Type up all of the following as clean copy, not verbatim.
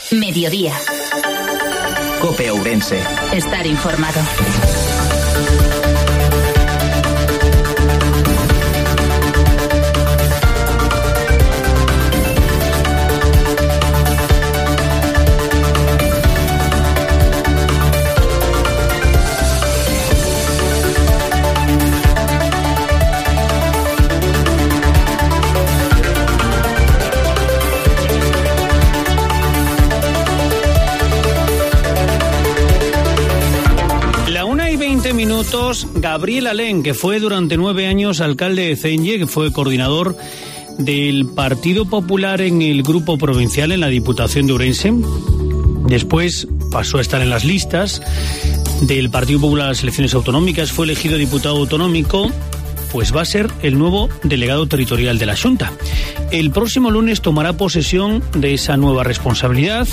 Mediodía. COPE Ourense. Estar informado. Gabriel Alén, que fue durante 9 años alcalde de Cenlle, que fue coordinador del Partido Popular en el Grupo Provincial en la Diputación de Ourense. Después pasó a estar en las listas del Partido Popular a las elecciones autonómicas, fue elegido diputado autonómico, pues va a ser el nuevo delegado territorial de la Xunta. El próximo lunes tomará posesión de esa nueva responsabilidad.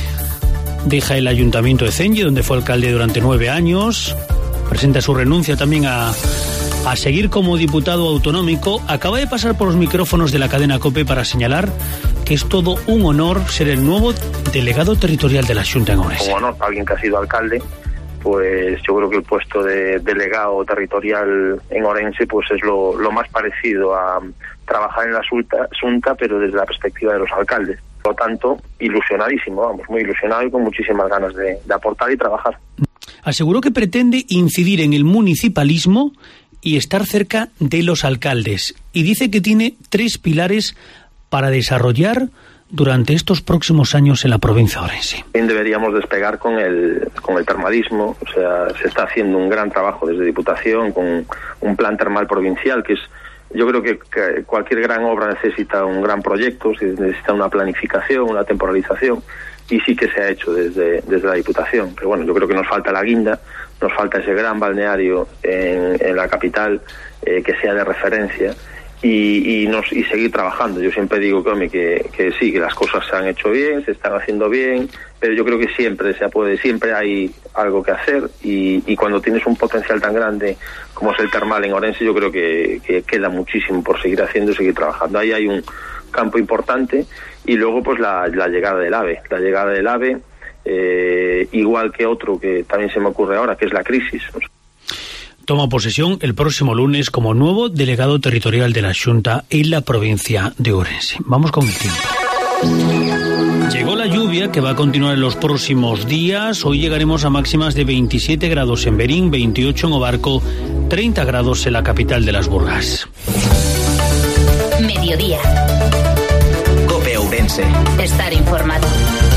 Deja el Ayuntamiento de Cenlle, donde fue alcalde durante 9 años. Presenta su renuncia también a seguir como diputado autonómico. Acaba de pasar por los micrófonos de la cadena COPE para señalar que es todo un honor ser el nuevo delegado territorial de la Xunta en Ourense. Como honor para alguien que ha sido alcalde, pues yo creo que el puesto de delegado territorial en Ourense pues es lo más parecido a trabajar en la Xunta, pero desde la perspectiva de los alcaldes. Por lo tanto, ilusionadísimo, muy ilusionado y con muchísimas ganas de aportar y trabajar. Aseguró que pretende incidir en el municipalismo y estar cerca de los alcaldes. Y dice que tiene 3 pilares para desarrollar durante estos próximos años en la provincia de Ourense. Deberíamos despegar con el termalismo. O sea, se está haciendo un gran trabajo desde Diputación con un plan termal provincial que es... Yo creo que cualquier gran obra necesita un gran proyecto, necesita una planificación, una temporalización, y sí que se ha hecho desde la Diputación. Pero bueno, yo creo que nos falta la guinda, nos falta ese gran balneario en la capital que sea de referencia y seguir trabajando. Yo siempre digo que sí, que las cosas se han hecho bien, se están haciendo bien, pero yo creo que siempre siempre hay algo que hacer y cuando tienes un potencial tan grande como es el termal en Ourense, yo creo que queda muchísimo por seguir haciendo y seguir trabajando. Ahí hay un campo importante y luego pues la llegada del AVE, igual que otro que también se me ocurre ahora, que es la crisis. Toma posesión el próximo lunes como nuevo delegado territorial de la Xunta en la provincia de Ourense. Vamos con el tiempo. Llegó la lluvia que va a continuar en los próximos días. Hoy llegaremos a máximas de 27 grados en Berín, 28 en Obarco, 30 grados en la capital de las Burgas. Mediodía. COPE Ourense. Estar informado.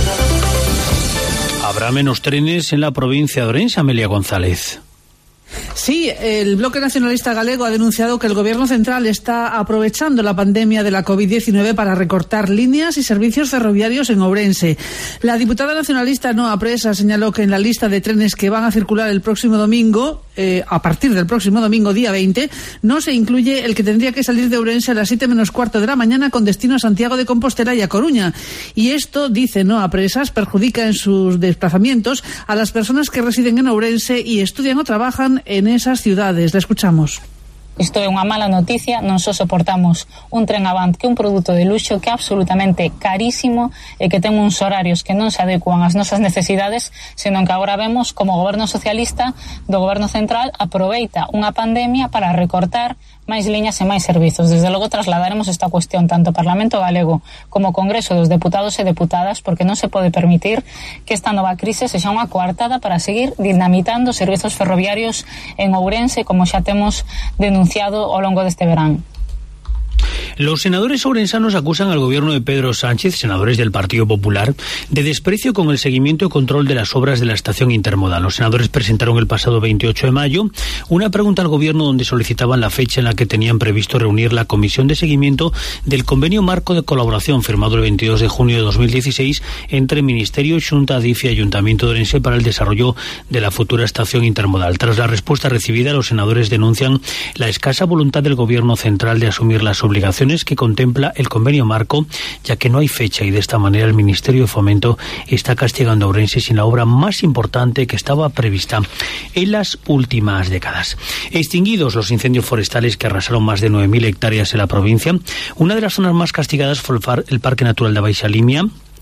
Habrá menos trenes en la provincia de Ourense, Amelia González. Sí, el Bloque Nacionalista Galego ha denunciado que el Gobierno central está aprovechando la pandemia de la COVID-19 para recortar líneas y servicios ferroviarios en Ourense. La diputada nacionalista Noa Presa señaló que en la lista de trenes que van a circular el próximo domingo, a partir del próximo domingo, día 20, no se incluye el que tendría que salir de Ourense a las 7 menos cuarto de la mañana con destino a Santiago de Compostela y a Coruña. Y esto, dice Noa Presas, perjudica en sus desplazamientos a las personas que residen en Ourense y estudian o trabajan en esas ciudades. La escuchamos. Isto é unha mala noticia, non só soportamos un tren Avant que un produto de luxo que é absolutamente carísimo e que ten uns horarios que non se adecuan ás nosas necesidades, senón que agora vemos como o goberno socialista do goberno central aproveita unha pandemia para recortar máis liñas e máis servizos. Desde logo trasladaremos esta cuestión tanto ao Parlamento Galego como ao Congreso dos Deputados e Deputadas, porque non se pode permitir que esta nova crise sexa unha coartada para seguir dinamitando servizos ferroviarios en Ourense, como xa temos denunciado ao longo deste verán. Los senadores ourensanos acusan al gobierno de Pedro Sánchez, senadores del Partido Popular, de desprecio con el seguimiento y control de las obras de la estación intermodal. Los senadores presentaron el pasado 28 de mayo una pregunta al gobierno donde solicitaban la fecha en la que tenían previsto reunir la comisión de seguimiento del convenio marco de colaboración firmado el 22 de junio de 2016 entre Ministerio, Xunta, DIF y Ayuntamiento de Ourense para el desarrollo de la futura estación intermodal. Tras la respuesta recibida, los senadores denuncian la escasa voluntad del gobierno central de asumir las obligaciones que contempla el convenio marco, ya que no hay fecha y de esta manera el Ministerio de Fomento está castigando a Ourense sin la obra más importante que estaba prevista en las últimas décadas. Extinguidos los incendios forestales que arrasaron más de 9.000 hectáreas en la provincia, una de las zonas más castigadas fue el Parque Natural de Baixa Limia,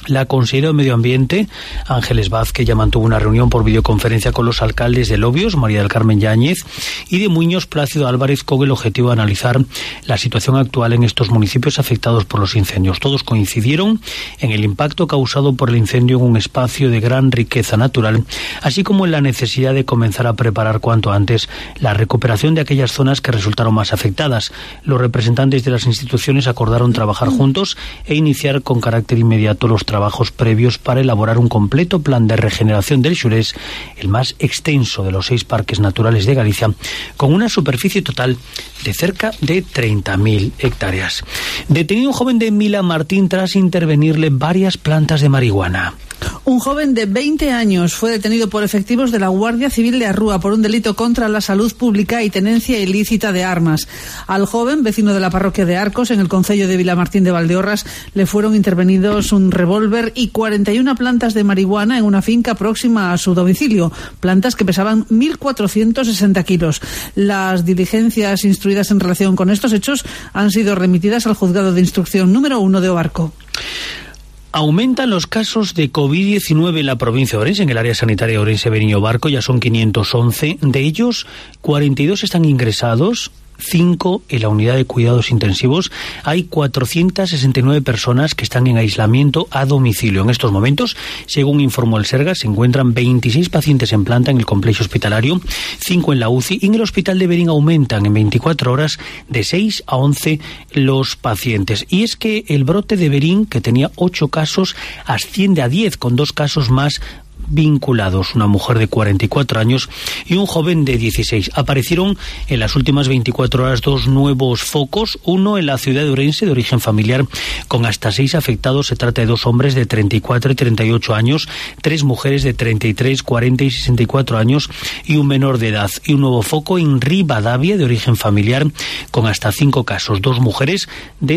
La consejera de Medio Ambiente, Ángeles Vázquez, ya mantuvo una reunión por videoconferencia con los alcaldes de Lobios, María del Carmen Yáñez, y de Muñoz, Plácido Álvarez, con el objetivo de analizar la situación actual en estos municipios afectados por los incendios. Todos coincidieron en el impacto causado por el incendio en un espacio de gran riqueza natural, así como en la necesidad de comenzar a preparar cuanto antes la recuperación de aquellas zonas que resultaron más afectadas. Los representantes de las instituciones acordaron trabajar juntos e iniciar con carácter inmediato los trabajos previos para elaborar un completo plan de regeneración del Xurés, el más extenso de los 6 parques naturales de Galicia, con una superficie total de cerca de 30.000 hectáreas. Detenido un joven de Vilamartín tras intervenirle varias plantas de marihuana. Un joven de 20 años fue detenido por efectivos de la Guardia Civil de Arrúa por un delito contra la salud pública y tenencia ilícita de armas. Al joven, vecino de la parroquia de Arcos, en el concello de Vilamartín de Valdeorras, le fueron intervenidos un revólver y 41 plantas de marihuana en una finca próxima a su domicilio, plantas que pesaban 1.460 kilos. Las diligencias instruidas en relación con estos hechos han sido remitidas al Juzgado de Instrucción número 1 de Oarco. Aumentan los casos de COVID-19 en la provincia de Ourense, en el área sanitaria de Ourense, Beriño Barco, ya son 511. De ellos, 42 están ingresados, 5 en la unidad de cuidados intensivos. Hay 469 personas que están en aislamiento a domicilio. En estos momentos, según informó el Sergas, se encuentran 26 pacientes en planta en el complejo hospitalario, 5 en la UCI, y en el hospital de Berín aumentan en 24 horas de 6 a 11 los pacientes. Y es que el brote de Berín, que tenía 8 casos, asciende a 10, con 2 casos más vinculados, una mujer de 44 años y un joven de 16. Aparecieron en las últimas 24 horas 2 nuevos focos, uno en la ciudad de Ourense, de origen familiar, con hasta 6 afectados. Se trata de 2 hombres de 34 y 38 años, 3 mujeres de 33, 40 y 64 años y un menor de edad. Y un nuevo foco en Rivadavia, de origen familiar, con hasta 5 casos, 2 mujeres de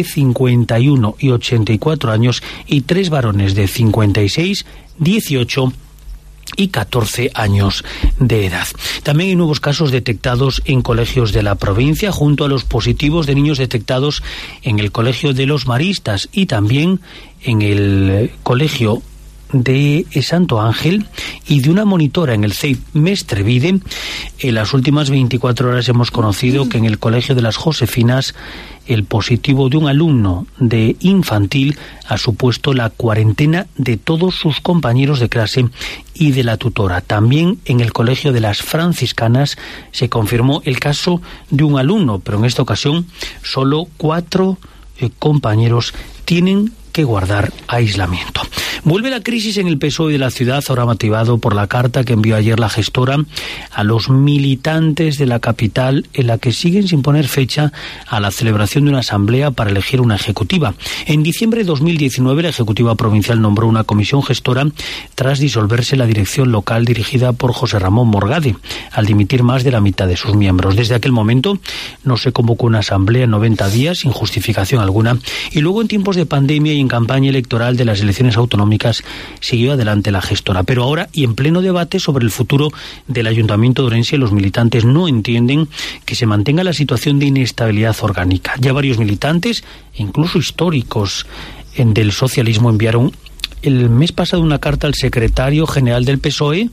51 y 84 años y 3 varones de 56, 18 y 14 años de edad. También hay nuevos casos detectados en colegios de la provincia, junto a los positivos de niños detectados en el Colegio de los Maristas y también en el Colegio de Santo Ángel y de una monitora en el CEIP Mestrevide. En las últimas 24 horas hemos conocido que en el Colegio de las Josefinas el positivo de un alumno de infantil ha supuesto la cuarentena de todos sus compañeros de clase y de la tutora. También en el Colegio de las Franciscanas se confirmó el caso de un alumno, pero en esta ocasión solo 4 compañeros tienen que guardar aislamiento. Vuelve la crisis en el PSOE de la ciudad, ahora motivado por la carta que envió ayer la gestora a los militantes de la capital, en la que siguen sin poner fecha a la celebración de una asamblea para elegir una ejecutiva. En diciembre de 2019, la ejecutiva provincial nombró una comisión gestora tras disolverse la dirección local dirigida por José Ramón Morgade, al dimitir más de la mitad de sus miembros. Desde aquel momento no se convocó una asamblea en 90 días sin justificación alguna, y luego en tiempos de pandemia y en campaña electoral de las elecciones autonómicas siguió adelante la gestora. Pero ahora, y en pleno debate sobre el futuro del Ayuntamiento de Ourense, los militantes no entienden que se mantenga la situación de inestabilidad orgánica. Ya varios militantes, incluso históricos del socialismo, enviaron el mes pasado una carta al secretario general del PSOE,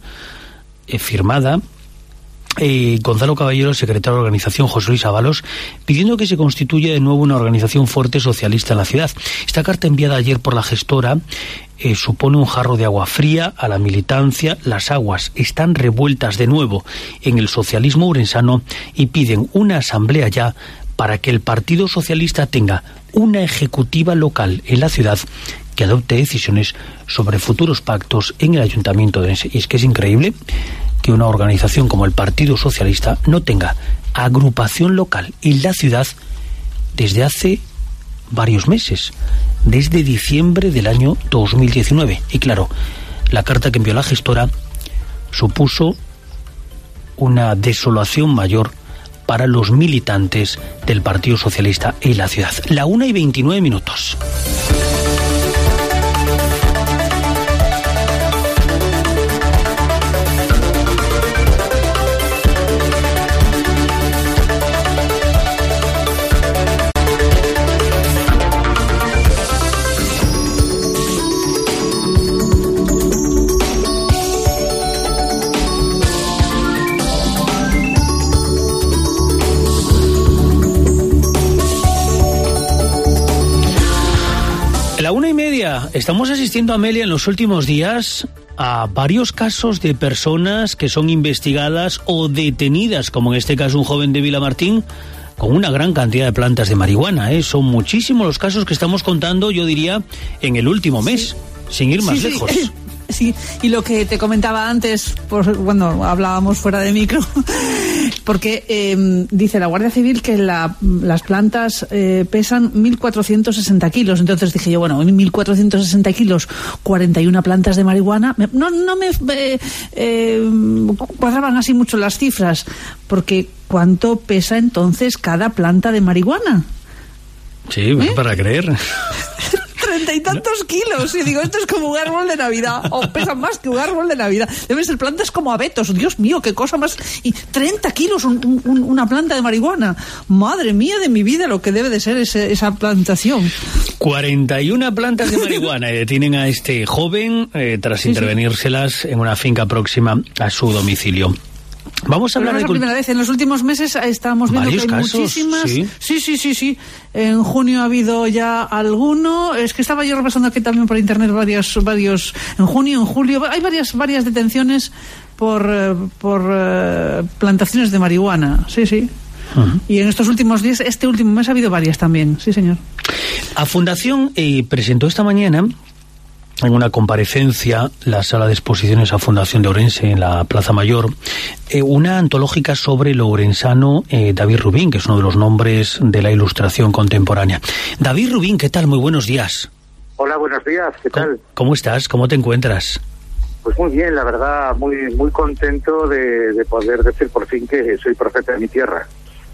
firmada Gonzalo Caballero, secretario de organización José Luis Ábalos, pidiendo que se constituya de nuevo una organización fuerte socialista en la ciudad. Esta carta, enviada ayer por la gestora, supone un jarro de agua fría a la militancia. Las aguas están revueltas de nuevo en el socialismo ourensano y piden una asamblea ya para que el Partido Socialista tenga una ejecutiva local en la ciudad que adopte decisiones sobre futuros pactos en el Ayuntamiento de Ourense. Y es que es increíble que una organización como el Partido Socialista no tenga agrupación local en la ciudad desde hace varios meses, desde diciembre del año 2019. Y claro, la carta que envió la gestora supuso una desolación mayor para los militantes del Partido Socialista en la ciudad. La 1:29. Estamos asistiendo, Amelia, en los últimos días a varios casos de personas que son investigadas o detenidas, como en este caso un joven de Vilamartín, con una gran cantidad de plantas de marihuana. Son muchísimos los casos que estamos contando, yo diría, en el último mes, sin ir más lejos. Sí, y lo que te comentaba antes, cuando hablábamos fuera de micro, porque dice la Guardia Civil que las plantas pesan 1.460 kilos. Entonces dije yo, bueno, 1.460 kilos, 41 plantas de marihuana. No me cuadraban así mucho las cifras, porque ¿cuánto pesa entonces cada planta de marihuana? Sí, para creer. 30 y tantos kilos. Y digo, esto es como un árbol de Navidad. O pesan más que un árbol de Navidad. Deben ser plantas como abetos. Dios mío, qué cosa más. Y 30 kilos una planta de marihuana. Madre mía de mi vida, lo que debe de ser esa plantación. 41 plantas de marihuana. Y detienen a este joven tras intervenírselas en una finca próxima a su domicilio. Vamos a hablar de... la primera vez. En los últimos meses estamos viendo que hay casos, muchísimas... Sí. En junio ha habido ya alguno. Es que estaba yo repasando aquí también por internet varios... En junio, en julio... Hay varias detenciones por plantaciones de marihuana. Sí. Uh-huh. Y en estos últimos días, este último mes ha habido varias también. Sí, señor. A Fundación presentó esta mañana, en una comparecencia, la sala de exposiciones a Fundación de Ourense en la Plaza Mayor, una antológica sobre lo ourensano David Rubín, que es uno de los nombres de la ilustración contemporánea. David Rubín, ¿qué tal? Muy buenos días. Hola, buenos días, ¿qué tal? ¿Cómo estás? ¿Cómo te encuentras? Pues muy bien, la verdad, muy contento de poder decir por fin que soy profeta de mi tierra.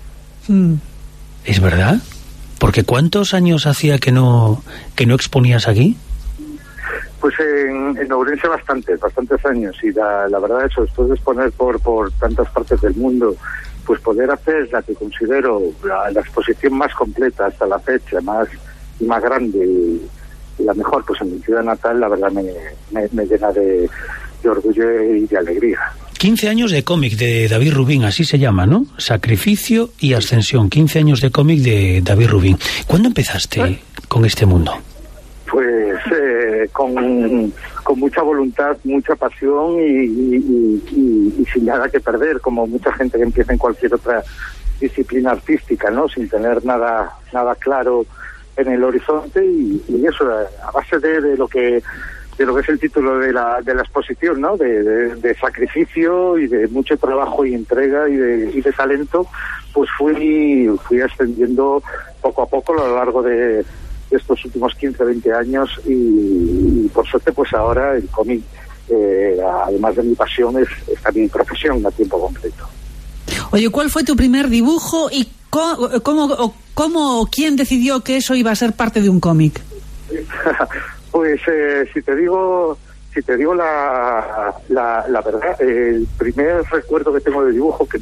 ¿Es verdad? Porque ¿cuántos años hacía que no exponías aquí? Pues en Ourense bastantes años, y la verdad eso, después de exponer por tantas partes del mundo, pues poder hacer la que considero la exposición más completa hasta la fecha, más grande y la mejor, pues en mi ciudad natal, la verdad me llena de orgullo y de alegría. 15 años de cómic de David Rubín, así se llama, ¿no? Sacrificio y Ascensión, 15 años de cómic de David Rubín. ¿Cuándo empezaste con este mundo? Pues con mucha voluntad, mucha pasión y sin nada que perder, como mucha gente que empieza en cualquier otra disciplina artística, ¿no? Sin tener nada claro en el horizonte y eso a base de lo que es el título de la exposición, ¿no? De sacrificio y de mucho trabajo y entrega y de talento, pues fui ascendiendo poco a poco a lo largo de estos últimos 15, 20 años y por suerte pues ahora el cómic, además de mi pasión, es también mi profesión a tiempo completo. Oye, ¿cuál fue tu primer dibujo y quién decidió que eso iba a ser parte de un cómic? Pues si te digo la verdad, el primer recuerdo que tengo de dibujo, que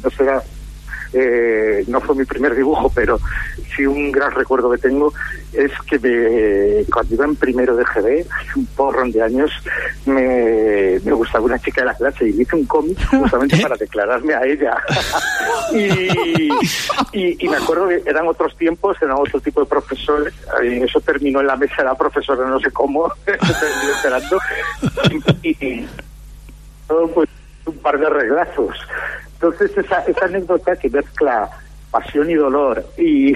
no fue mi primer dibujo, pero sí un gran recuerdo que tengo, es que cuando iba en primero de GB, hace un porrón de años, me gustaba una chica de la clase y le hice un cómic justamente para declararme a ella. y me acuerdo que eran otros tiempos, eran otro tipo de profesores, eso terminó en la mesa de la profesora, no sé cómo, terminé esperando, y pues un par de reglazos. Entonces esa anécdota que mezcla pasión y dolor y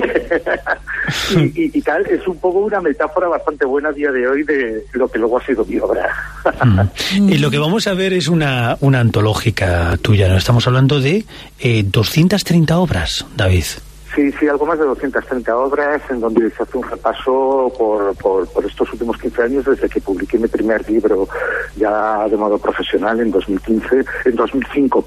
tal, es un poco una metáfora bastante buena a día de hoy de lo que luego ha sido mi obra. Y lo que vamos a ver es una antológica tuya, ¿no? Estamos hablando de 230 obras, David. Sí, algo más de 230 obras, en donde se hace un repaso por estos últimos 15 años, desde que publiqué mi primer libro ya de modo profesional en 2005,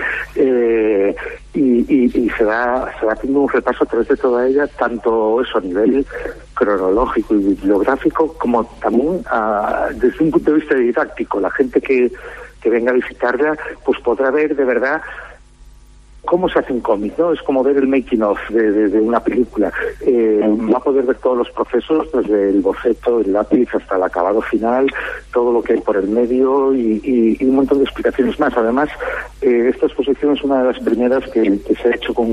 y se va haciendo un repaso a través de toda ella, tanto eso a nivel cronológico y bibliográfico, como también desde un punto de vista didáctico. La gente que venga a visitarla, pues podrá ver de verdad cómo se hace un cómic, ¿no? Es como ver el making of de una película. Va a poder ver todos los procesos, desde el boceto, el lápiz, hasta el acabado final, todo lo que hay por el medio y un montón de explicaciones más. Además, esta exposición es una de las primeras que se ha hecho con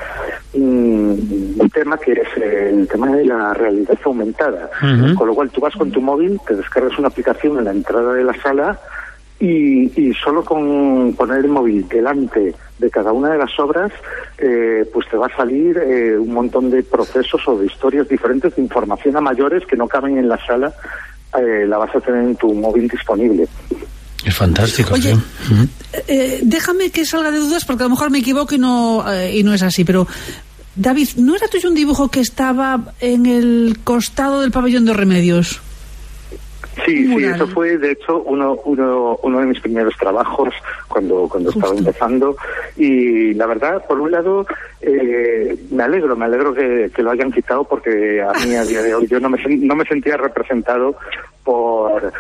un tema que es el tema de la realidad aumentada. Con lo cual tú vas con tu móvil, te descargas una aplicación en la entrada de la sala y solo con poner el móvil delante de cada una de las obras, pues te va a salir un montón de procesos o de historias diferentes, de información a mayores que no caben en la sala, la vas a tener en tu móvil disponible. Es fantástico. Oye, sí. Déjame que salga de dudas porque a lo mejor me equivoco y no es así, pero David, ¿no era tuyo un dibujo que estaba en el costado del pabellón de Remedios? Sí, eso fue de hecho uno de mis primeros trabajos cuando estaba empezando, y la verdad, por un lado, me alegro que lo hayan quitado, porque a mí a día de hoy yo no me sentía representado por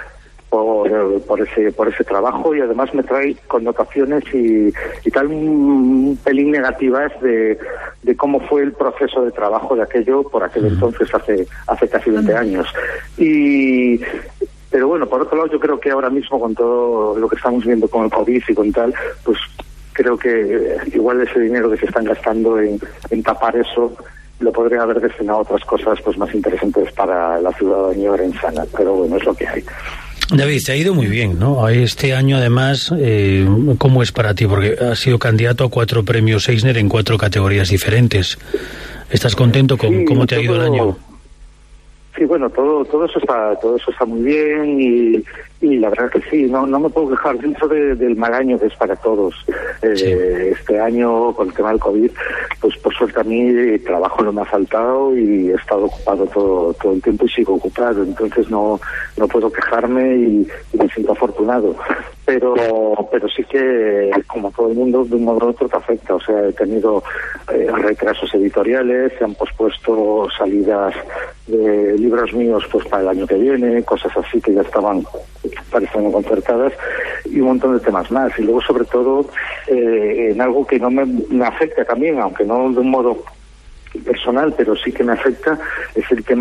ese trabajo, y además me trae connotaciones y tal un pelín negativas de cómo fue el proceso de trabajo de aquello por aquel entonces, hace casi 20 años. Pero bueno, por otro lado, yo creo que ahora mismo, con todo lo que estamos viendo con el COVID y con tal, pues creo que igual ese dinero que se están gastando en tapar eso lo podría haber destinado a otras cosas pues más interesantes para la ciudadanía orensana. Pero bueno, es lo que hay. David, te ha ido muy bien, ¿no? Este año, además, ¿cómo es para ti? Porque has sido candidato a 4 premios Eisner en 4 categorías diferentes. ¿Estás contento con cómo te ha ido el año? Sí, bueno, todo eso está muy bien, y la verdad que sí, no me puedo quejar dentro del mal año que es para todos. Este año, con el tema del COVID, pues por suerte a mí el trabajo no me ha faltado y he estado ocupado todo el tiempo y sigo ocupado, entonces no puedo quejarme y me siento afortunado. Pero sí que, como todo el mundo, de un modo u otro te afecta. O sea, he tenido retrasos editoriales, se han pospuesto salidas de libros míos pues para el año que viene, cosas así que ya estaban concertadas, y un montón de temas más. Y luego, sobre todo, en algo que no me afecta también, aunque no de un modo personal, pero sí que me afecta, es el tema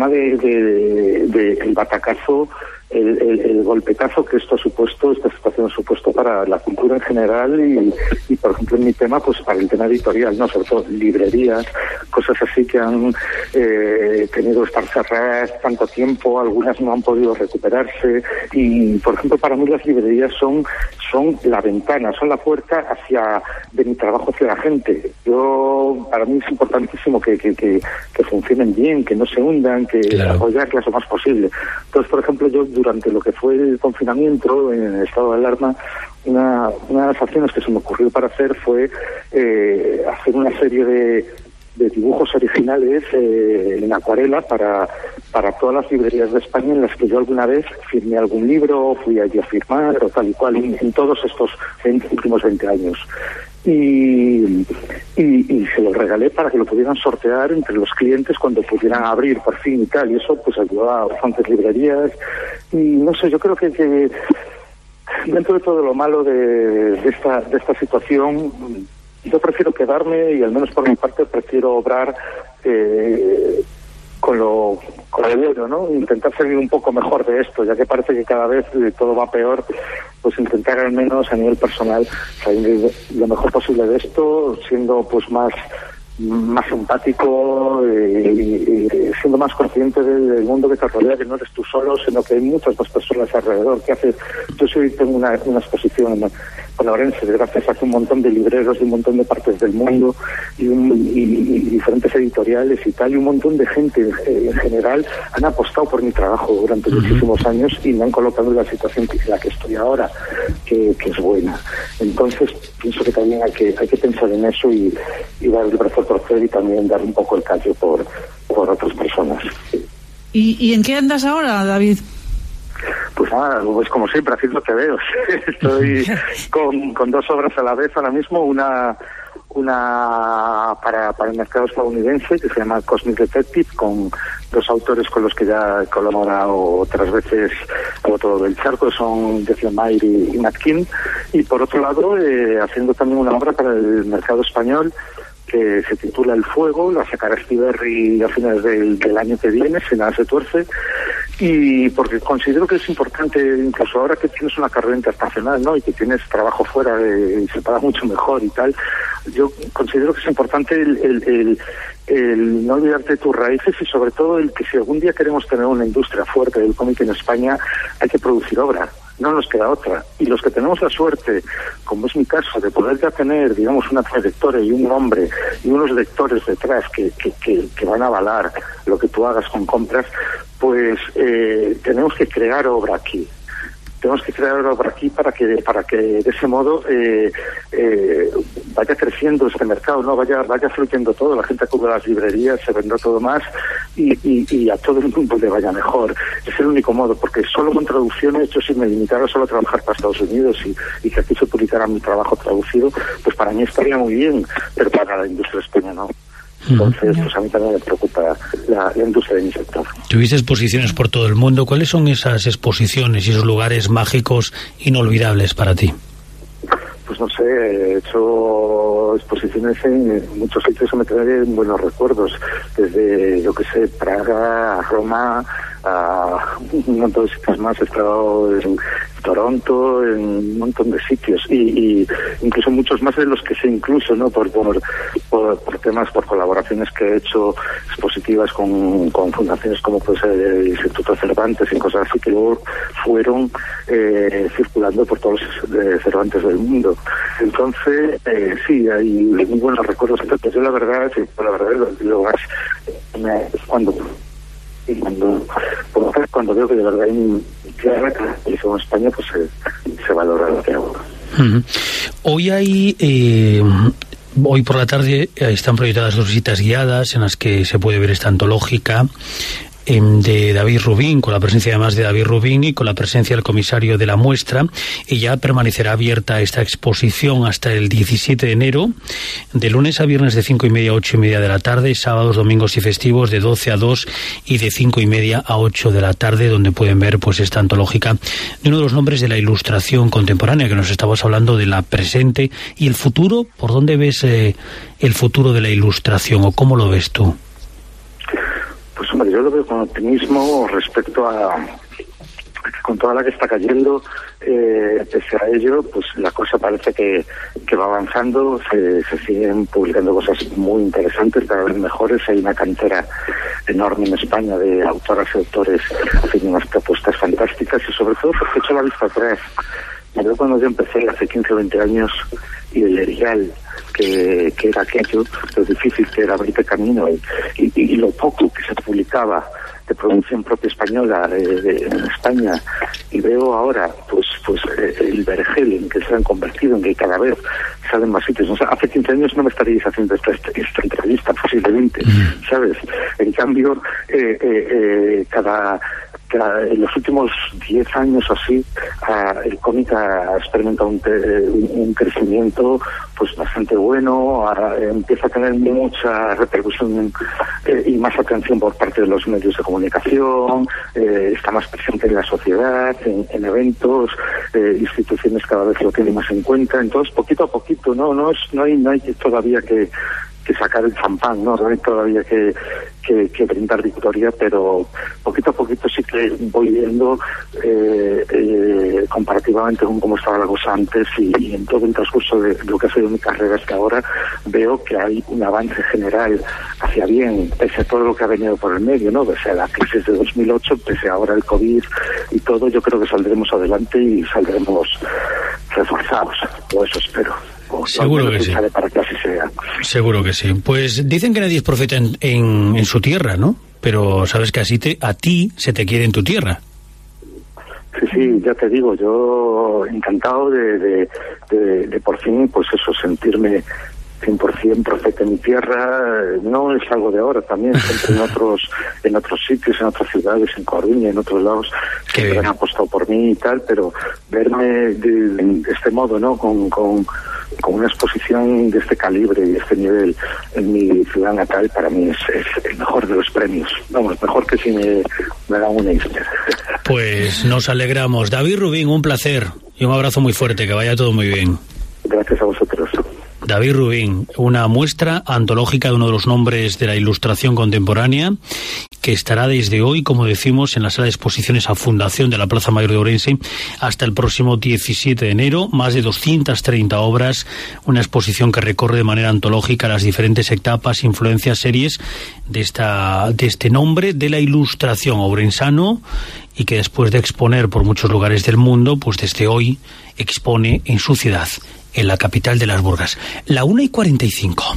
de el batacazo, el golpetazo que esta situación ha supuesto para la cultura en general y por ejemplo en mi tema, pues para el tema editorial, no, sobre todo librerías, cosas así que han tenido que estar cerradas tanto tiempo, algunas no han podido recuperarse, y por ejemplo para mí las librerías son la ventana, son la puerta de mi trabajo hacia la gente. Para mí es importantísimo que funcionen bien, que no se hundan, que apoyarlas lo más posible. Entonces, por ejemplo, yo durante lo que fue el confinamiento, en el estado de alarma, una de las acciones que se me ocurrió para hacer fue hacer una serie de dibujos originales en acuarela para todas las librerías de España en las que yo alguna vez firmé algún libro, fui allí a firmar o tal y cual, en todos estos últimos 20 años. Y se lo regalé para que lo pudieran sortear entre los clientes cuando pudieran abrir por fin y tal, y eso pues ayudó a bastantes librerías. Y no sé, yo creo que dentro de todo lo malo de esta situación, yo prefiero quedarme, y al menos por mi parte prefiero obrar con lo bueno, ¿no? Intentar salir un poco mejor de esto, ya que parece que cada vez todo va peor, pues intentar al menos a nivel personal salir lo mejor posible de esto, siendo pues más empático y siendo más consciente del mundo que te rodea, que no eres tú solo, sino que hay muchas más personas alrededor. Yo tengo una exposición con Ourense, gracias a un montón de libreros de un montón de partes del mundo y diferentes editoriales y tal, y un montón de gente en general han apostado por mi trabajo durante muchísimos años y me han colocado en la situación en la que estoy ahora, que es buena. Entonces pienso que también hay que pensar en eso y dar el brazo a torcer y también dar un poco el callo por otras personas. ¿Y en qué andas ahora, David? Pues nada, pues como siempre, haciendo tebeos. Estoy con 2 obras a la vez ahora mismo, una una para el mercado estadounidense que se llama Cosmic Detective, con 2 autores con los que ya he colaborado otras veces a otro del charco, son Declan Mayer y Matt King, y por otro lado haciendo también una obra para el mercado español que se titula El Fuego, la sacará Stiberri a finales del año que viene, si nada se tuerce, y porque considero que es importante, incluso ahora que tienes una carrera internacional, ¿no?, y que tienes trabajo fuera y se paga mucho mejor y tal, yo considero que es importante el no olvidarte de tus raíces, y sobre todo el que si algún día queremos tener una industria fuerte del cómic en España, hay que producir obra, no nos queda otra. Y los que tenemos la suerte, como es mi caso, de poder ya tener, digamos, una trayectoria y un nombre y unos lectores detrás que van a avalar lo que tú hagas con compras, pues tenemos que crear obra aquí. Tenemos que crear obra aquí para que de ese modo vaya creciendo este mercado, no vaya fluyendo todo, la gente acude a las librerías, se vendrá todo más y a todo el mundo le vaya mejor. Es el único modo, porque solo con traducciones, yo si me limitara solo a trabajar para Estados Unidos y que aquí se publicara mi trabajo traducido, pues para mí estaría muy bien, pero para la industria española no. Entonces, pues a mí también me preocupa la industria de mi sector. Tuviste exposiciones por todo el mundo. ¿Cuáles son esas exposiciones y esos lugares mágicos inolvidables para ti? Pues no sé, he hecho exposiciones en muchos sitios que me traen buenos recuerdos, desde, yo que sé, Praga, Roma, a un montón de sitios más. He estado en Toronto, en un montón de sitios y incluso muchos más de los que sé, incluso, ¿no?, por temas, por colaboraciones que he hecho expositivas con fundaciones como pues el Instituto Cervantes y cosas así, que luego fueron circulando por todos los Cervantes del mundo. Entonces, sí, hay muy buenos recuerdos. Entonces, yo la verdad lo más cuando veo que de verdad hay un tierra que en España, pues se valora lo que hago. Hoy por la tarde están proyectadas 2 visitas guiadas en las que se puede ver esta antológica de David Rubin, con la presencia además de David Rubin y con la presencia del comisario de la muestra, y ya permanecerá abierta esta exposición hasta el 17 de enero, de lunes a viernes de 5:30 a 8:30 de la tarde, sábados, domingos y festivos de 12 a 2 y de 5:30 a 8 de la tarde, donde pueden ver pues esta antológica de uno de los nombres de la ilustración contemporánea, que nos estabas hablando de la presente y el futuro. ¿Por dónde ves el futuro de la ilustración, o cómo lo ves tú? Pues hombre, yo lo veo con optimismo respecto a con toda la que está cayendo, pese a ello, pues la cosa parece que va avanzando, se siguen publicando cosas muy interesantes, cada vez mejores. Hay una cantera enorme en España de autoras y autores haciendo unas propuestas fantásticas, y sobre todo porque he hecho la vista atrás. Yo cuando yo empecé hace 15 o 20 años, y el erial que era aquello, lo difícil que era abrirte camino y lo poco que se publicaba de producción propia española en España, y veo ahora pues el vergel en que se han convertido, en que cada vez salen más sitios. O sea, hace 15 años no me estaríais haciendo esta entrevista posiblemente, ¿sabes? En cambio, en los últimos 10 años o así, el cómic ha experimentado un crecimiento pues bastante bueno, empieza a tener mucha repercusión y más atención por parte de los medios de comunicación, está más presente en la sociedad, en eventos, instituciones cada vez lo tienen más en cuenta. Entonces, poquito a poquito, no hay todavía que sacar el champán, no hay todavía que brindar victoria, pero poquito a poquito sí que voy viendo comparativamente con cómo estaba la cosa antes, y en todo el transcurso de lo que ha sido mi carrera hasta ahora, veo que hay un avance general hacia bien, pese a todo lo que ha venido por el medio, ¿no? Pese a la crisis de 2008, pese a ahora el COVID y todo, yo creo que saldremos adelante y saldremos reforzados, o eso espero. Seguro que sí. Para que así sea. Seguro que sí. Pues dicen que nadie es profeta en su tierra, ¿no? Pero sabes que así a ti se te quiere en tu tierra. Sí, ya te digo, yo encantado de por fin, pues eso, sentirme 100% profeta en mi tierra. No es algo de ahora, también siempre en otros sitios, en otras ciudades, en Coruña, en otros lados, siempre han apostado por mí y tal, pero verme de este modo, ¿no? Con con una exposición de este calibre y este nivel en mi ciudad natal, para mí es el mejor de los premios. Vamos, mejor que si me dan un Eisner. Pues nos alegramos. David Rubín, un placer y un abrazo muy fuerte, que vaya todo muy bien. Gracias a vosotros. David Rubín, una muestra antológica de uno de los nombres de la ilustración contemporánea, que estará desde hoy, como decimos, en la sala de exposiciones a Fundación de la Plaza Mayor de Ourense hasta el próximo 17 de enero. Más de 230 obras, una exposición que recorre de manera antológica las diferentes etapas, influencias, series de este nombre de la ilustración ourensano, y que después de exponer por muchos lugares del mundo, pues desde hoy expone en su ciudad, en la capital de las Burgas. La 1:45.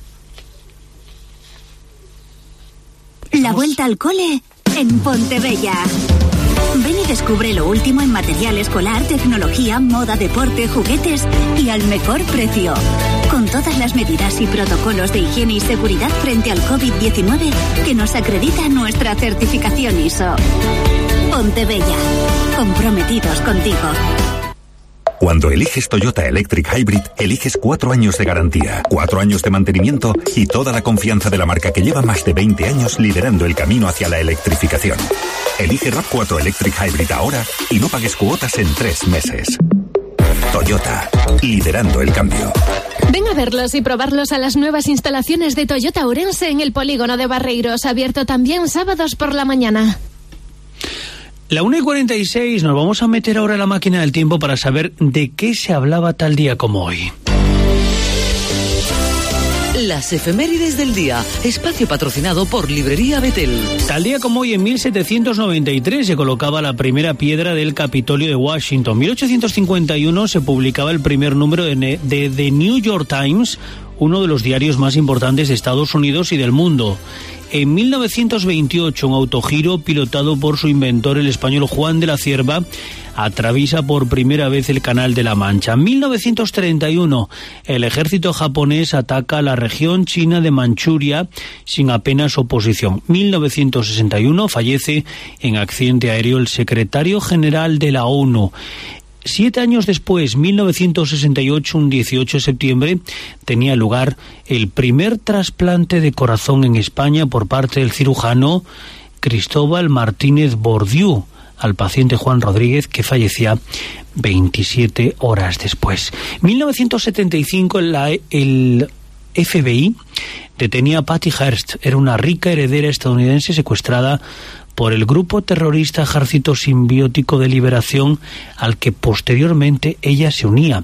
La vuelta al cole en Pontebella. Ven y descubre lo último en material escolar, tecnología, moda, deporte, juguetes y al mejor precio. Con todas las medidas y protocolos de higiene y seguridad frente al COVID-19 que nos acredita nuestra certificación ISO. Pontebella. Comprometidos contigo. Cuando eliges Toyota Electric Hybrid, eliges 4 años de garantía, 4 años de mantenimiento y toda la confianza de la marca que lleva más de 20 años liderando el camino hacia la electrificación. Elige RAV4 Electric Hybrid ahora y no pagues cuotas en 3 meses. Toyota, liderando el cambio. Ven a verlos y probarlos a las nuevas instalaciones de Toyota Ourense en el polígono de Barreiros, abierto también sábados por la mañana. La 1:46, nos vamos a meter ahora en la máquina del tiempo para saber de qué se hablaba tal día como hoy. Las efemérides del día, espacio patrocinado por Librería Betel. Tal día como hoy, en 1793, se colocaba la primera piedra del Capitolio de Washington. En 1851 se publicaba el primer número de The New York Times, uno de los diarios más importantes de Estados Unidos y del mundo. En 1928, un autogiro pilotado por su inventor, el español Juan de la Cierva, atraviesa por primera vez el Canal de la Mancha. En 1931, el ejército japonés ataca la región china de Manchuria sin apenas oposición. 1961, fallece en accidente aéreo el secretario general de la ONU. 7 años después, 1968, un 18 de septiembre, tenía lugar el primer trasplante de corazón en España por parte del cirujano Cristóbal Martínez Bordiú al paciente Juan Rodríguez, que fallecía 27 horas después. 1975, el FBI detenía a Patty Hearst. Era una rica heredera estadounidense secuestrada por el grupo terrorista Ejército Simbiótico de Liberación, al que posteriormente ella se unía.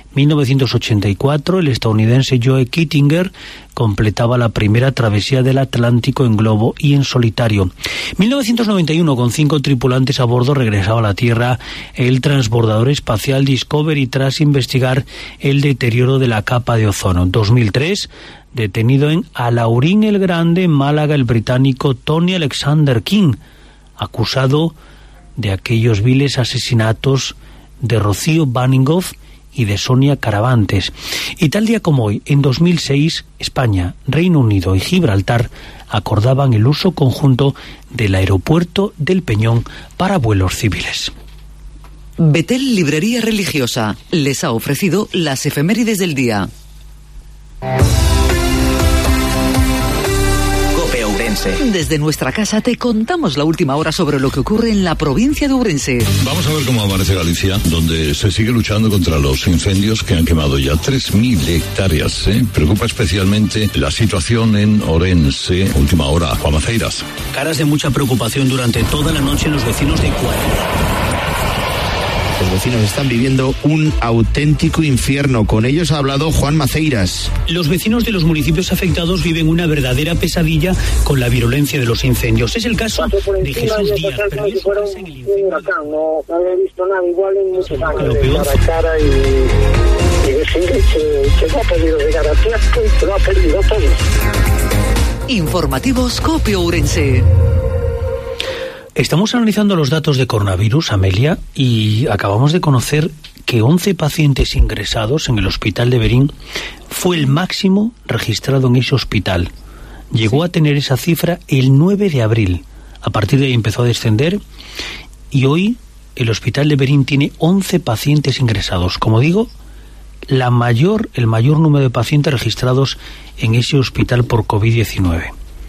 1984, el estadounidense Joe Kittinger completaba la primera travesía del Atlántico en globo y en solitario. 1991, con 5 tripulantes a bordo, regresaba a la Tierra el transbordador espacial Discovery tras investigar el deterioro de la capa de ozono. 2003, detenido en Alhaurín el Grande, en Málaga, el británico Tony Alexander King, acusado de aquellos viles asesinatos de Rocío Baningoff y de Sonia Caravantes. Y tal día como hoy, en 2006, España, Reino Unido y Gibraltar acordaban el uso conjunto del aeropuerto del Peñón para vuelos civiles. Betel Librería Religiosa les ha ofrecido las efemérides del día. Desde nuestra casa te contamos la última hora sobre lo que ocurre en la provincia de Ourense. Vamos a ver cómo amanece Galicia, donde se sigue luchando contra los incendios que han quemado ya 3.000 hectáreas. Preocupa especialmente la situación en Ourense. Última hora, Juan Maceiras. Caras de mucha preocupación durante toda la noche en los vecinos de Cuadra. Los vecinos están viviendo un auténtico infierno. Con ellos ha hablado Juan Maceiras. Los vecinos de los municipios afectados viven una verdadera pesadilla con la virulencia de los incendios. Es el caso de Jesús Díaz. No había visto nada igual en muchos años. Lo peor. Y decirle que no ha podido llegar a tiempo y que lo ha perdido todo. Informativos COPE Ourense. Estamos analizando los datos de coronavirus, Amelia, y acabamos de conocer que 11 pacientes ingresados en el hospital de Berín fue el máximo registrado en ese hospital. Llegó a tener esa cifra el 9 de abril. A partir de ahí empezó a descender y hoy el hospital de Berín tiene 11 pacientes ingresados. Como digo, el mayor número de pacientes registrados en ese hospital por COVID-19.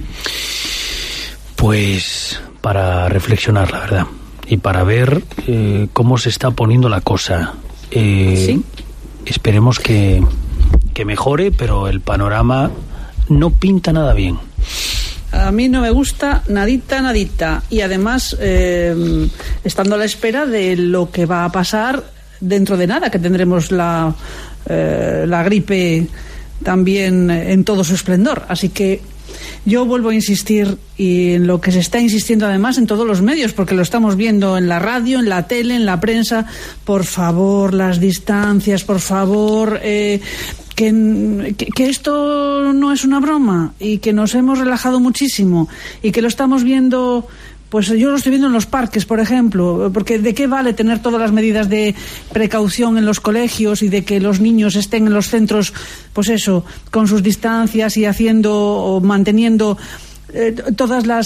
Pues para reflexionar, la verdad, y para ver cómo se está poniendo la cosa. ¿Sí? Esperemos que mejore, pero el panorama no pinta nada bien. A mí no me gusta nadita. Y además, estando a la espera de lo que va a pasar dentro de nada, que tendremos la gripe también en todo su esplendor. Así que yo vuelvo a insistir, y en lo que se está insistiendo además en todos los medios, porque lo estamos viendo en la radio, en la tele, en la prensa. Por favor, las distancias, por favor, que esto no es una broma, y que nos hemos relajado muchísimo, y que lo estamos viendo. Pues yo lo estoy viendo en los parques, por ejemplo, porque ¿de qué vale tener todas las medidas de precaución en los colegios y de que los niños estén en los centros, pues eso, con sus distancias y haciendo o manteniendo todas las,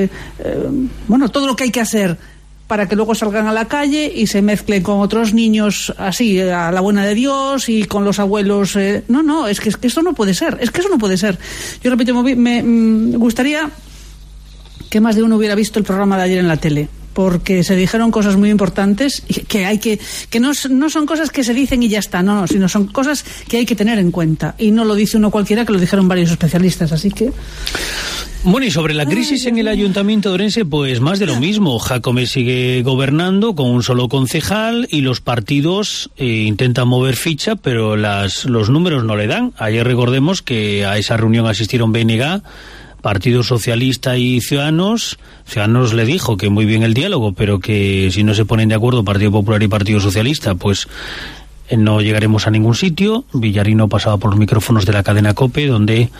todo lo que hay que hacer para que luego salgan a la calle y se mezclen con otros niños así, a la buena de Dios, y con los abuelos? No, es que eso no puede ser, Yo repito, me gustaría que más de uno hubiera visto el programa de ayer en la tele, porque se dijeron cosas muy importantes y que no son cosas que se dicen y ya está, no, sino son cosas que hay que tener en cuenta, y no lo dice uno cualquiera, que lo dijeron varios especialistas, así que... Bueno, y sobre la crisis en el Ayuntamiento de Ourense, pues más de lo mismo. Jácome sigue gobernando con un solo concejal y los partidos intentan mover ficha, pero los números no le dan. Ayer recordemos que a esa reunión asistieron BNG, Partido Socialista y Ciudadanos. Ciudadanos le dijo que muy bien el diálogo, pero que si no se ponen de acuerdo Partido Popular y Partido Socialista, pues no llegaremos a ningún sitio. Villarino pasaba por los micrófonos de la cadena COPE, donde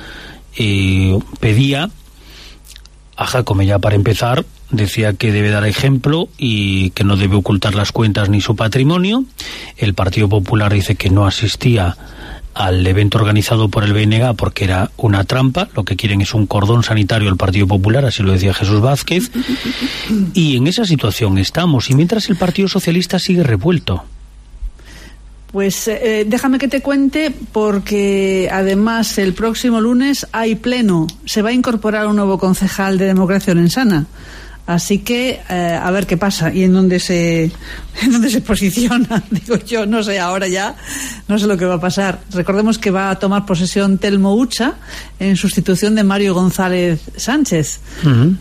pedía a Jácome, ya para empezar, decía que debe dar ejemplo y que no debe ocultar las cuentas ni su patrimonio. El Partido Popular dice que no asistía al evento organizado por el BNG porque era una trampa. Lo que quieren es un cordón sanitario al Partido Popular, así lo decía Jesús Vázquez. Y en esa situación estamos, y mientras el Partido Socialista sigue revuelto. Pues déjame que te cuente, porque además el próximo lunes hay pleno. Se va a incorporar un nuevo concejal de Democracia Orensana. Así que a ver qué pasa y en dónde se posiciona. Digo yo, no sé, ahora ya no sé lo que va a pasar. Recordemos que va a tomar posesión Telmo Ucha en sustitución de Mario González Sánchez. Uh-huh.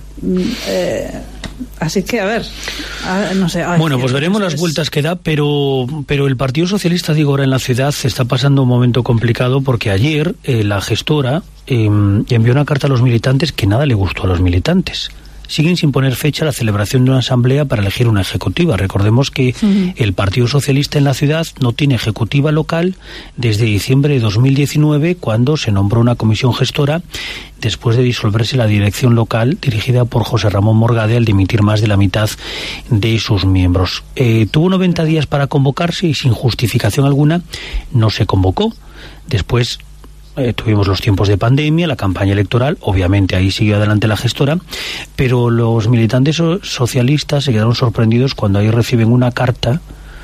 Así que a ver, no sé. Bueno, pues veremos las vueltas que da, pero el Partido Socialista, digo, ahora en la ciudad se está pasando un momento complicado, porque ayer la gestora envió una carta a los militantes que nada le gustó a los militantes. Siguen sin poner fecha a la celebración de una asamblea para elegir una ejecutiva. Recordemos que el Partido Socialista en la ciudad no tiene ejecutiva local desde diciembre de 2019, cuando se nombró una comisión gestora después de disolverse la dirección local dirigida por José Ramón Morgade al dimitir más de la mitad de sus miembros. Tuvo 90 días para convocarse y sin justificación alguna no se convocó. Después tuvimos los tiempos de pandemia, la campaña electoral, obviamente ahí siguió adelante la gestora, pero los militantes socialistas se quedaron sorprendidos cuando ahí reciben una carta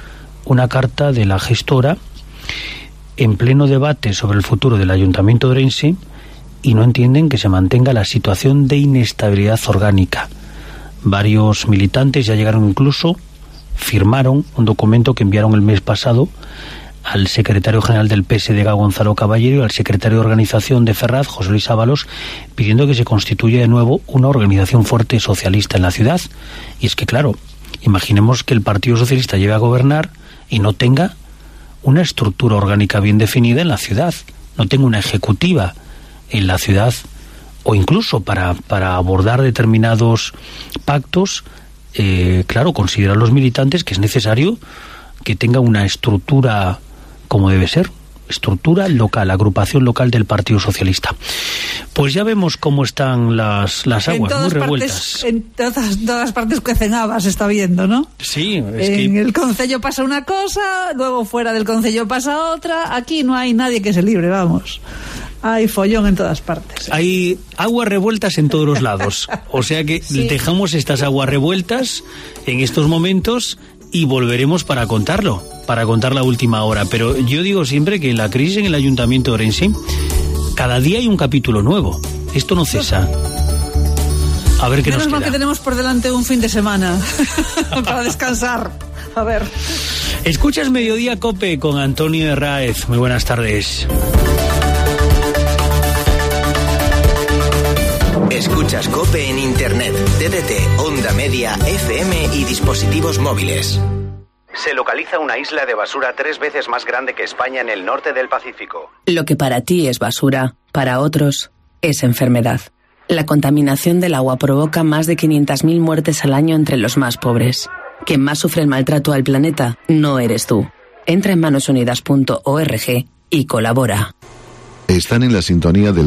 de la gestora en pleno debate sobre el futuro del Ayuntamiento de Ourense, y no entienden que se mantenga la situación de inestabilidad orgánica. Varios militantes ya llegaron, incluso firmaron un documento que enviaron el mes pasado al secretario general del PSDG, Gonzalo Caballero, y al secretario de organización de Ferraz, José Luis Ábalos, pidiendo que se constituya de nuevo una organización fuerte socialista en la ciudad. Y es que, claro, imaginemos que el Partido Socialista llegue a gobernar y no tenga una estructura orgánica bien definida en la ciudad, no tenga una ejecutiva en la ciudad, o incluso para abordar determinados pactos, claro, consideran los militantes que es necesario que tenga una estructura como debe ser, estructura local, agrupación local del Partido Socialista. Pues ya vemos cómo están las aguas, muy revueltas. En todas partes cuecen habas, se está viendo, ¿no? Sí, en el concello pasa una cosa, luego fuera del concello pasa otra. Aquí no hay nadie que se libre, vamos. Hay follón en todas partes. Hay aguas revueltas en todos los lados. O sea que sí, dejamos estas aguas revueltas en estos momentos y volveremos para contarlo, para contar la última hora. Pero yo digo siempre que la crisis en el Ayuntamiento de Orense, cada día hay un capítulo nuevo. Esto no cesa. A ver qué nos queda. Menos mal que tenemos por delante un fin de semana para descansar. A ver. Escuchas Mediodía Cope con Antonio Herráez. Muy buenas tardes. Escuchas COPE en Internet, TDT, Onda Media, FM y dispositivos móviles. Se localiza una isla de basura 3 veces más grande que España en el norte del Pacífico. Lo que para ti es basura, para otros es enfermedad. La contaminación del agua provoca más de 500.000 muertes al año entre los más pobres. Quien más sufre el maltrato al planeta no eres tú. Entra en manosunidas.org y colabora. Están en la sintonía del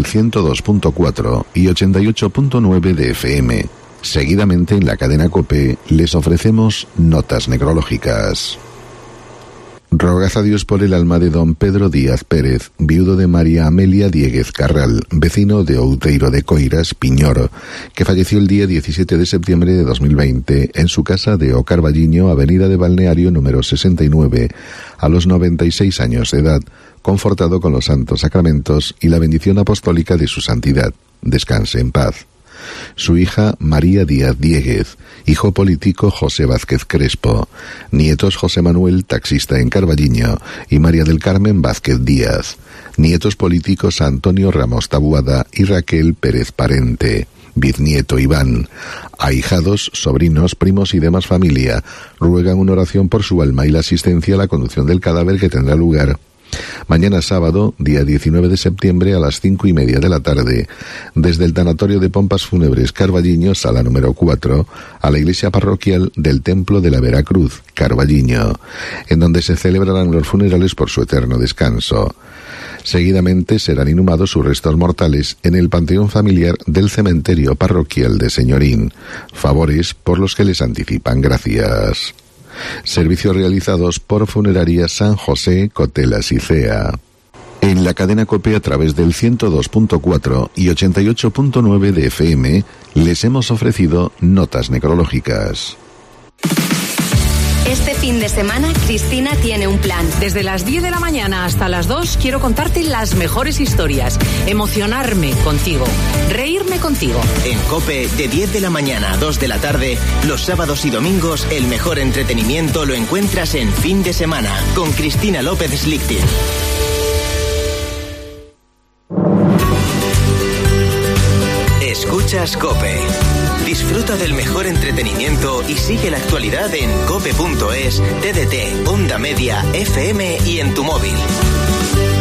102.4 y 88.9 de FM. Seguidamente en la cadena COPE les ofrecemos notas necrológicas. Rogad a Dios por el alma de don Pedro Díaz Pérez, viudo de María Amelia Dieguez Carral, vecino de Outeiro de Coiras, Piñor, que falleció el día 17 de septiembre de 2020 en su casa de O Carballiño, avenida de Balneario número 69, a los 96 años de edad, confortado con los santos sacramentos y la bendición apostólica de su santidad. Descanse en paz. Su hija María Díaz Dieguez, hijo político José Vázquez Crespo, nietos José Manuel, taxista en Carballiño, y María del Carmen Vázquez Díaz, nietos políticos Antonio Ramos Taboada y Raquel Pérez Parente, bisnieto Iván, ahijados, sobrinos, primos y demás familia, ruegan una oración por su alma y la asistencia a la conducción del cadáver que tendrá lugar mañana sábado, día 19 de septiembre, a las 5:30 de la tarde, desde el Tanatorio de Pompas Fúnebres Carballiño, sala número 4, a la iglesia parroquial del Templo de la Veracruz, Carballiño, en donde se celebrarán los funerales por su eterno descanso. Seguidamente serán inhumados sus restos mortales en el panteón familiar del cementerio parroquial de Señorín. Favores por los que les anticipan gracias. Servicios realizados por Funeraria San José, Cotelas y Cea. En la cadena COPE a través del 102.4 y 88.9 de FM les hemos ofrecido notas necrológicas. Este fin de semana, Cristina tiene un plan. Desde las 10 de la mañana hasta las 2 quiero contarte las mejores historias, emocionarme contigo, reírme contigo. En COPE, de 10 de la mañana a 2 de la tarde, los sábados y domingos, el mejor entretenimiento lo encuentras en Fin de Semana, con Cristina López Slichting. Escuchas COPE. Disfruta del mejor entretenimiento y sigue la actualidad en cope.es, TDT, Onda Media, FM y en tu móvil.